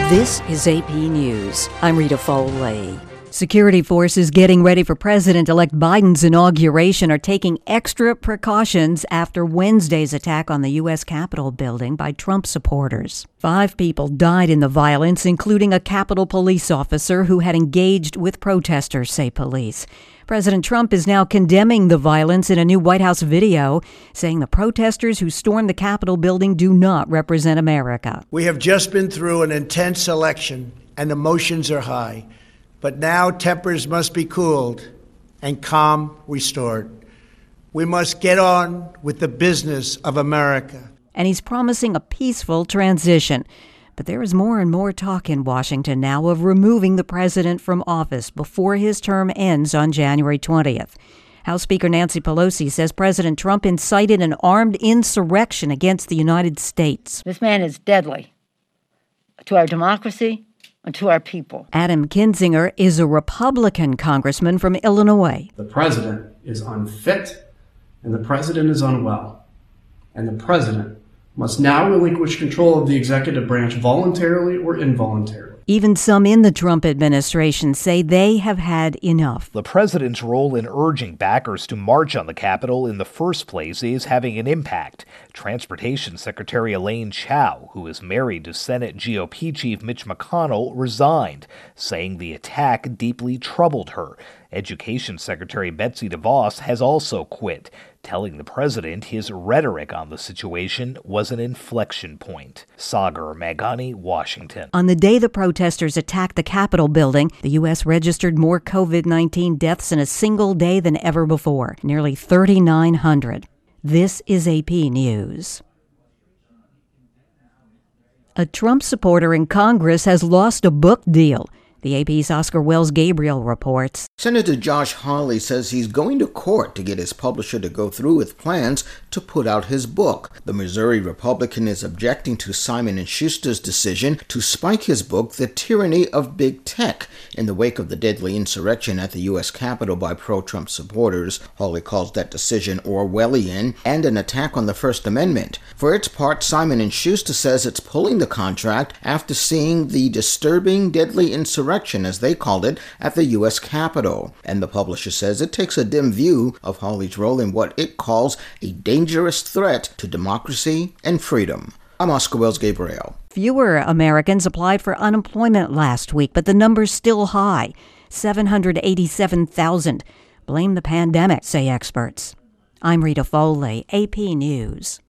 This is AP News. I'm Rita Foley. Security forces getting ready for President-elect Biden's inauguration are taking extra precautions after Wednesday's attack on the U.S. Capitol building by Trump supporters. 5 people died in the violence, including a Capitol police officer who had engaged with protesters, say police. President Trump is now condemning the violence in a new White House video, saying the protesters who stormed the Capitol building do not represent America. We have just been through an intense election and emotions are high. But now tempers must be cooled and calm restored. We must get on with the business of America. And he's promising a peaceful transition. But there is more and more talk in Washington now of removing the president from office before his term ends on January 20th. House Speaker Nancy Pelosi says President Trump incited an armed insurrection against the United States. This man is deadly to our democracy and to our people. Adam Kinzinger is a Republican congressman from Illinois. The president is unfit and the president is unwell. And the president must now relinquish control of the executive branch voluntarily or involuntarily. Even some in the Trump administration say they have had enough. The president's role in urging backers to march on the Capitol in the first place is having an impact. Transportation Secretary Elaine Chao, who is married to Senate GOP Chief Mitch McConnell, resigned, saying the attack deeply troubled her. Education Secretary Betsy DeVos has also quit, telling the president his rhetoric on the situation was an inflection point. Sagar Meghani, Washington. On the day the protesters attacked the Capitol building, the U.S. registered more COVID-19 deaths in a single day than ever before, nearly 3,900. This is AP News. A Trump supporter in Congress has lost a book deal. The AP's Oscar Wells Gabriel reports. Senator Josh Hawley says he's going to court to get his publisher to go through with plans to put out his book. The Missouri Republican is objecting to Simon & Schuster's decision to spike his book, The Tyranny of Big Tech, in the wake of the deadly insurrection at the U.S. Capitol by pro-Trump supporters. Hawley calls that decision Orwellian and an attack on the First Amendment. For its part, Simon & Schuster says it's pulling the contract after seeing the disturbing, deadly insurrection, as they called it, at the U.S. Capitol. And the publisher says it takes a dim view of Hawley's role in what it calls a dangerous threat to democracy and freedom. I'm Oscar Wells Gabriel. Fewer Americans applied for unemployment last week, but the number's still high, 787,000. Blame the pandemic, say experts. I'm Rita Foley, AP News.